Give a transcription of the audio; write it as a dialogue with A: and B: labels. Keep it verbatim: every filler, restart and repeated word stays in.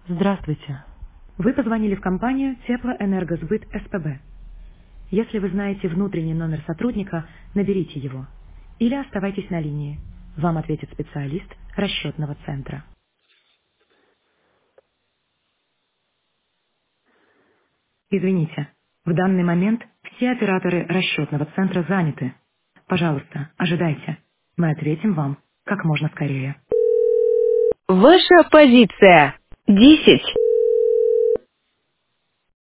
A: Здравствуйте. Вы позвонили в компанию Теплоэнергосбыт СПБ. Если вы знаете внутренний номер сотрудника, наберите его. Или оставайтесь на линии. Вам ответит специалист расчетного центра. Извините, в данный момент все операторы расчетного центра заняты. Пожалуйста, ожидайте. Мы ответим вам как можно скорее.
B: Ваша позиция. десять.